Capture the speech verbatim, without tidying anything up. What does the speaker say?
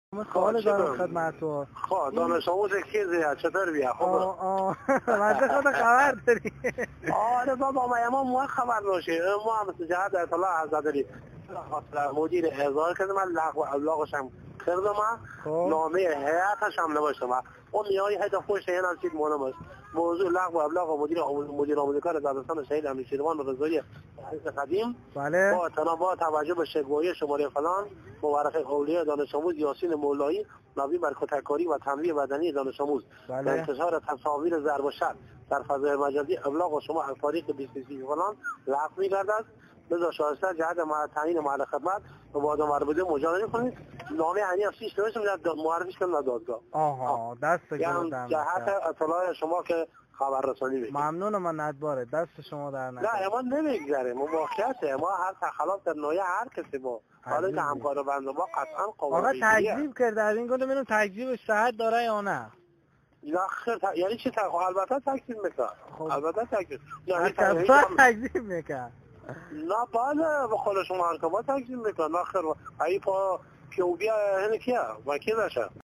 من سوال دارم خدمت تو. خب دانش آموز کیزه چطور بیا خب آه آه من خدا خبر داری. آره بابا ما ما ما خبر نشه ما هم جهت اطلاع از داری مدیر احضار کردم من لغو ابلاغش هم کردم نامه هیئتش هم نوشتم اون نیای هیئت خوش این هم چیز مهم است موضوع لغو ابلاغ مدیر مدیر آموزگار دبستان شهید امیرشیروان رضایی قدیم بله با تنابا توجه به شکوای شماره فلان مورخ اولیاء دانش آموز یاسین مولایی ناوی بر کتککاری و تنبیه بدنی دانش آموز بله. انتشار تصاویر ضرب و شتم در فضای مجازی ابلاغ شما از تاریخ بیست و سه فلان لغو می‌گردد لذا شایسته جهت تعیین محل خدمت و بعد مربوطه مجادله کنید نامه عینی افسیش نوشتم در معرفیش کنم در دادگاه آها دست یعنی جهت اطلاع شما که خبر رسانی میکنید ممنونم من ندباره دست شما در نکنه نه اما نمیگذره ما واقعیته ما هر تخلاف در نوع هر کسی با حالا که همکار بنده ما قطعا قابل آقا تکذیب کرده از این گونه ببینم تکذیبش صحت داره یا نه نه خیر ت... یعنی چی تک... البته تکذیب میکنه خب. البته تکذیب نه تکذیب میکنه نه بله به خود شما هر که با تکذیب میکنه نه خیر ای پا پیو بیا هنه کیه وکیل نشه